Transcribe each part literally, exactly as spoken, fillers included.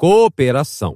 Cooperação.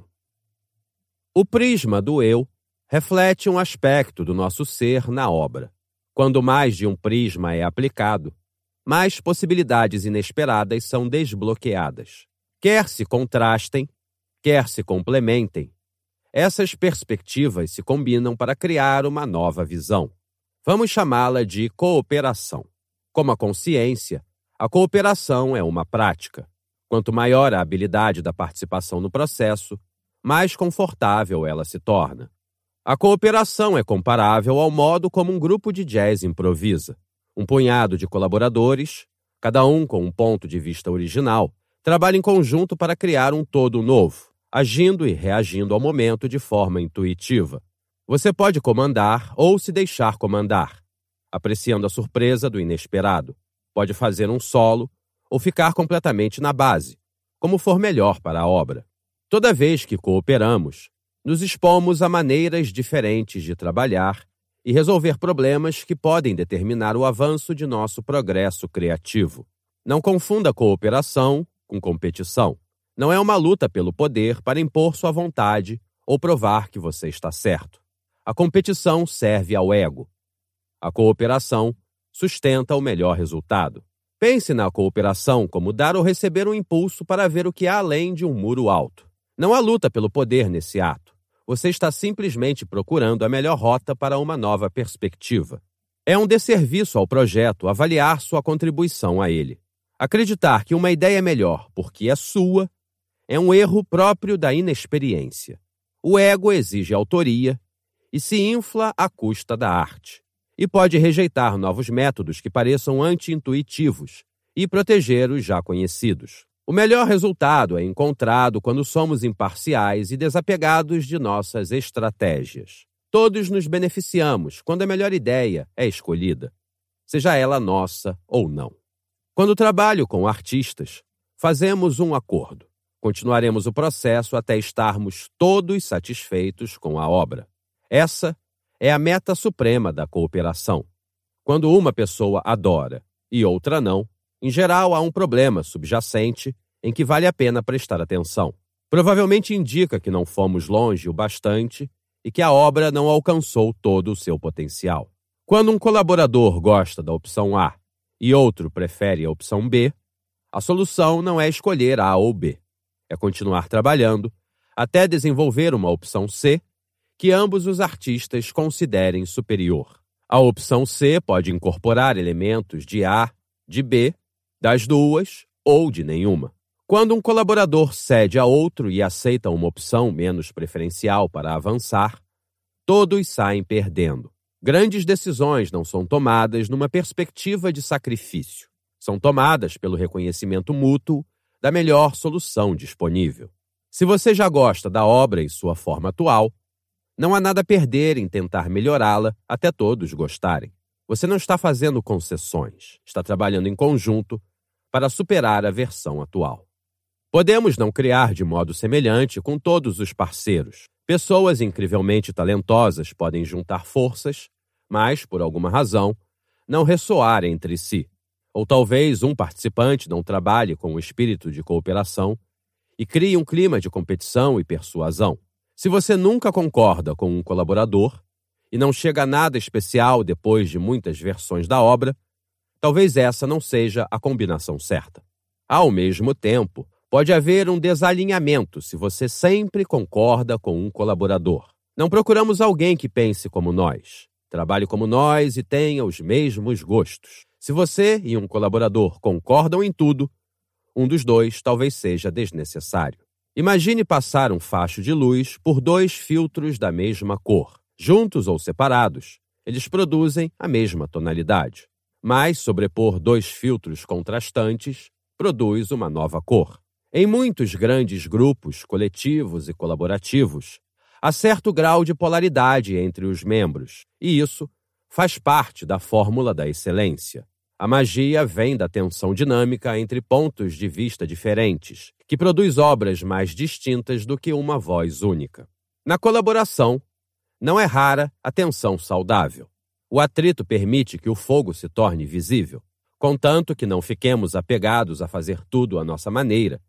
O prisma do eu reflete um aspecto do nosso ser na obra. Quando mais de um prisma é aplicado, mais possibilidades inesperadas são desbloqueadas. Quer se contrastem, quer se complementem, essas perspectivas se combinam para criar uma nova visão. Vamos chamá-la de cooperação. Como a consciência, a cooperação é uma prática. Quanto maior a habilidade da participação no processo, mais confortável ela se torna. A cooperação é comparável ao modo como um grupo de jazz improvisa. Um punhado de colaboradores, cada um com um ponto de vista original, trabalha em conjunto para criar um todo novo, agindo e reagindo ao momento de forma intuitiva. Você pode comandar ou se deixar comandar, apreciando a surpresa do inesperado. Pode fazer um solo ou ficar completamente na base, como for melhor para a obra. Toda vez que cooperamos, nos expomos a maneiras diferentes de trabalhar e resolver problemas que podem determinar o avanço de nosso progresso criativo. Não confunda cooperação com competição. Não é uma luta pelo poder para impor sua vontade ou provar que você está certo. A competição serve ao ego. A cooperação sustenta o melhor resultado. Pense na cooperação como dar ou receber um impulso para ver o que há além de um muro alto. Não há luta pelo poder nesse ato. Você está simplesmente procurando a melhor rota para uma nova perspectiva. É um desserviço ao projeto avaliar sua contribuição a ele. Acreditar que uma ideia é melhor porque é sua é um erro próprio da inexperiência. O ego exige autoria e se infla à custa da arte. E pode rejeitar novos métodos que pareçam anti-intuitivos e proteger os já conhecidos. O melhor resultado é encontrado quando somos imparciais e desapegados de nossas estratégias. Todos nos beneficiamos quando a melhor ideia é escolhida, seja ela nossa ou não. Quando trabalho com artistas, fazemos um acordo. Continuaremos o processo até estarmos todos satisfeitos com a obra. Essa é a meta suprema da cooperação. Quando uma pessoa adora e outra não, em geral há um problema subjacente em que vale a pena prestar atenção. Provavelmente indica que não fomos longe o bastante e que a obra não alcançou todo o seu potencial. Quando um colaborador gosta da opção A e outro prefere a opção B, a solução não é escolher A ou B. É continuar trabalhando até desenvolver uma opção C que ambos os artistas considerem superior. A opção C pode incorporar elementos de A, de B, das duas ou de nenhuma. Quando um colaborador cede a outro e aceita uma opção menos preferencial para avançar, todos saem perdendo. Grandes decisões não são tomadas numa perspectiva de sacrifício. São tomadas pelo reconhecimento mútuo da melhor solução disponível. Se você já gosta da obra em sua forma atual, não há nada a perder em tentar melhorá-la até todos gostarem. Você não está fazendo concessões, está trabalhando em conjunto para superar a versão atual. Podemos não criar de modo semelhante com todos os parceiros. Pessoas incrivelmente talentosas podem juntar forças, mas, por alguma razão, não ressoar entre si. Ou talvez um participante não trabalhe com o espírito de cooperação e crie um clima de competição e persuasão. Se você nunca concorda com um colaborador e não chega a nada especial depois de muitas versões da obra, talvez essa não seja a combinação certa. Ao mesmo tempo, pode haver um desalinhamento se você sempre concorda com um colaborador. Não procuramos alguém que pense como nós, trabalhe como nós e tenha os mesmos gostos. Se você e um colaborador concordam em tudo, um dos dois talvez seja desnecessário. Imagine passar um facho de luz por dois filtros da mesma cor. Juntos ou separados, eles produzem a mesma tonalidade. Mas sobrepor dois filtros contrastantes produz uma nova cor. Em muitos grandes grupos, coletivos e colaborativos, há certo grau de polaridade entre os membros, e isso faz parte da fórmula da excelência. A magia vem da tensão dinâmica entre pontos de vista diferentes, que produz obras mais distintas do que uma voz única. Na colaboração, não é rara a tensão saudável. O atrito permite que o fogo se torne visível, contanto que não fiquemos apegados a fazer tudo à nossa maneira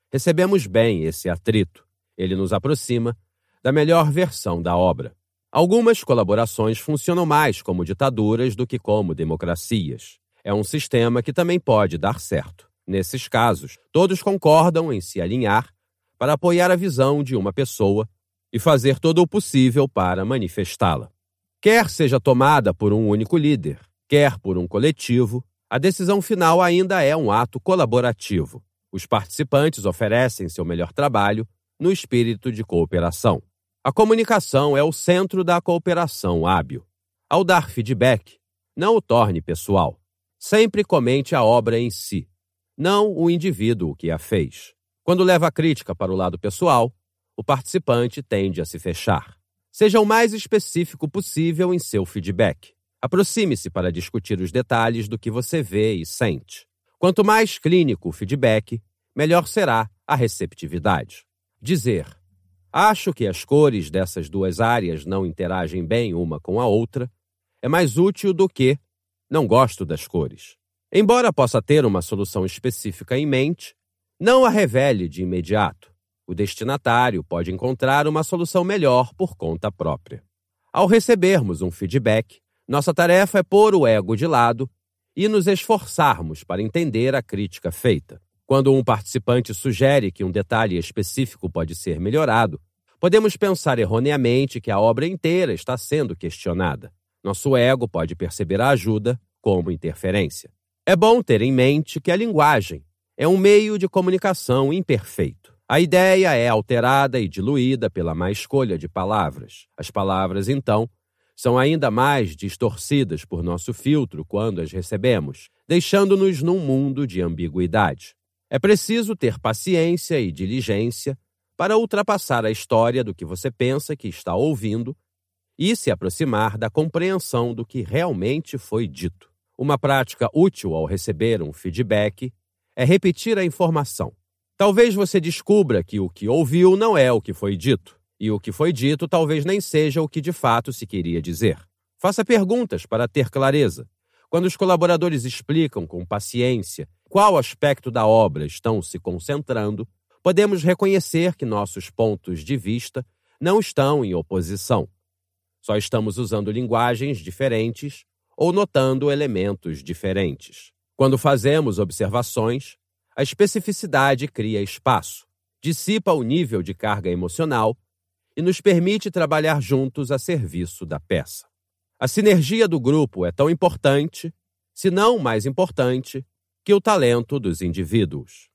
recebemos bem esse atrito. Ele nos aproxima da melhor versão da obra. Algumas colaborações funcionam mais como ditaduras do que como democracias. É um sistema que também pode dar certo. Nesses casos, todos concordam em se alinhar para apoiar a visão de uma pessoa e fazer todo o possível para manifestá-la. Quer seja tomada por um único líder, quer por um coletivo, a decisão final ainda é um ato colaborativo. Os participantes oferecem seu melhor trabalho no espírito de cooperação. A comunicação é o centro da cooperação hábil. Ao dar feedback, não o torne pessoal. Sempre comente a obra em si, não o indivíduo que a fez. Quando leva a crítica para o lado pessoal, o participante tende a se fechar. Seja o mais específico possível em seu feedback. Aproxime-se para discutir os detalhes do que você vê e sente. Quanto mais clínico o feedback, melhor será a receptividade. Dizer: acho que as cores dessas duas áreas não interagem bem uma com a outra, é mais útil do que não gosto das cores. Embora possa ter uma solução específica em mente, não a revele de imediato. O destinatário pode encontrar uma solução melhor por conta própria. Ao recebermos um feedback, nossa tarefa é pôr o ego de lado e nos esforçarmos para entender a crítica feita. Quando um participante sugere que um detalhe específico pode ser melhorado, podemos pensar erroneamente que a obra inteira está sendo questionada. Nosso ego pode perceber a ajuda como interferência. É bom ter em mente que a linguagem é um meio de comunicação imperfeito. A ideia é alterada e diluída pela má escolha de palavras. As palavras, então, são ainda mais distorcidas por nosso filtro quando as recebemos, deixando-nos num mundo de ambiguidade. É preciso ter paciência e diligência para ultrapassar a história do que você pensa que está ouvindo e se aproximar da compreensão do que realmente foi dito. Uma prática útil ao receber um feedback é repetir a informação. Talvez você descubra que o que ouviu não é o que foi dito, e o que foi dito talvez nem seja o que de fato se queria dizer. Faça perguntas para ter clareza. Quando os colaboradores explicam com paciência qual aspecto da obra estão se concentrando, podemos reconhecer que nossos pontos de vista não estão em oposição. Só estamos usando linguagens diferentes ou notando elementos diferentes. Quando fazemos observações, a especificidade cria espaço, dissipa o nível de carga emocional e nos permite trabalhar juntos a serviço da peça. A sinergia do grupo é tão importante, se não mais importante, que o talento dos indivíduos.